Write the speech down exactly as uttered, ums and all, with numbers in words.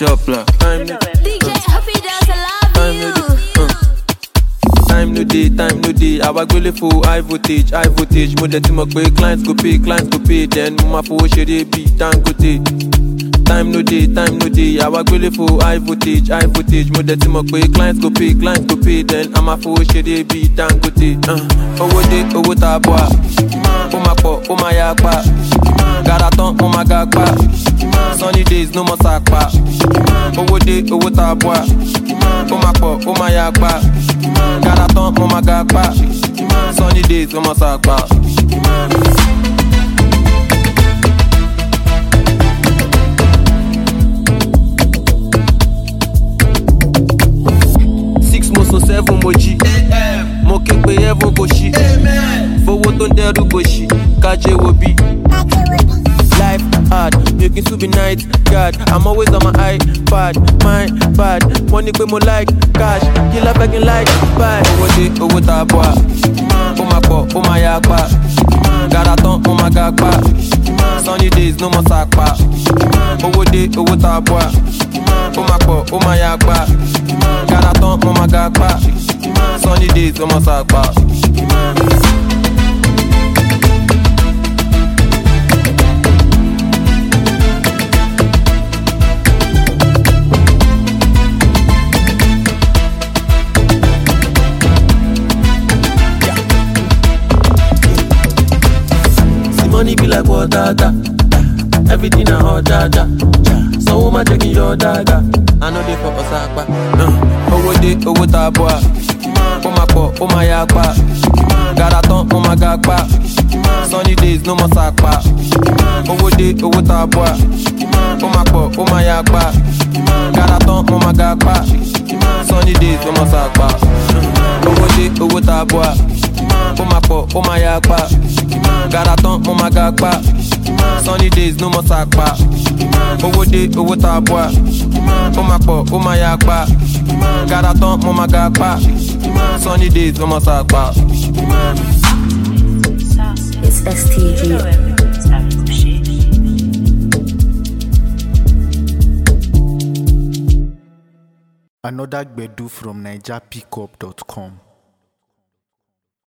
chopla. Time no D J Happy does I love you. Time no day, time no day. I was going for high voltage, high voltage. Mo de ti mo pe clients go pay, clients go pay. Then mo ma fo share be Dangote. Time no day, time no day. I was going for high voltage, high voltage. Mo de ti mo pe clients go pay, clients go pay. Then I'm a fo share be Dangote. Uh, owo de, owo ta boa. O ma po, o ma ya pa. Garaton, o ma ga pa. Sunny days, no more sakpa. Owo de, owo ta boa. O ma po, o ma ya pa. Garaton, o ma ga pa. Sunny days, no more sakpa. Six mo so seven moji. Mo ke pe heaven go shi. Fowo ton deru go shi. Kaje wo bi. Life hard, making to be night God, I'm always on my iPad, my bad. Money pe mo like cash, killer begging like buy. Owo de, owo ta boa. O ma po, o ma ya pa. Garaton, o ma ga pa. Sunny days, no more sakpa. Owo de, owo ta boa. O ma po, o ma ya pa. Garaton, o ma ga pa. Sunny days, no more sakpa. Money be like water, da. Everything I hot, da, da. So woman checking your dagger. I know they for Osaka. Owo de, owo ta boa. O ma po, o ma ya pa. Garaton, o ma ga pa. Sunny days, no more sakpa. Owo de, owo ta boa. O ma po, o ma ya pa. Garaton, o ma ga pa. Sunny days, no more sakpa. Owo de, owo ta boa. O ma po, o ma ya pa. Garaton, o ma ga pa. Sunny days, no more sakpa. Owo de, owo ta boa. O ma po, o ma ya pa. Garaton, o ma ga pa. Sunny days, no more sakpa. It's S T G. Another Gbedu from Niger Pickup dot com.